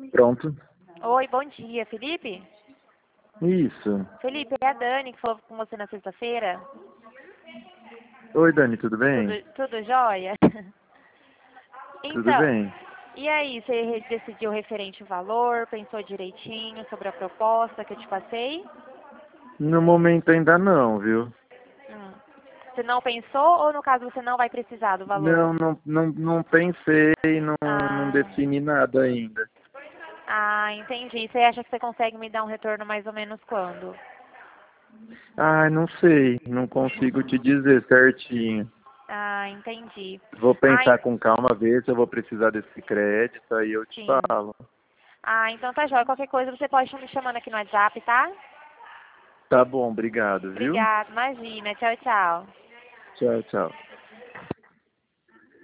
Pronto. Oi, bom dia, Felipe? Isso. Felipe, é a Dani que falou com você na sexta-feira. Oi, Dani, tudo bem? Tudo jóia? Tudo Então, bem. e aí, você decidiu referente ao valor, pensou direitinho sobre a proposta que eu te passei? No momento ainda não, viu? Hum. Você não pensou ou no caso você não vai precisar do valor? Não pensei, não Ah, defini nada ainda. entendi. Você acha que você consegue me dar um retorno mais ou menos quando? Ah, não sei, não consigo te dizer certinho. Ah, entendi. Vou Ah, pensar com calma, ver se eu vou precisar desse crédito, aí eu te sim. falo. Então tá jóia. Qualquer coisa você pode estar me chamando aqui no WhatsApp, tá? Tá bom, obrigado, viu? Obrigada, imagina. Tchau, tchau. Tchau, tchau.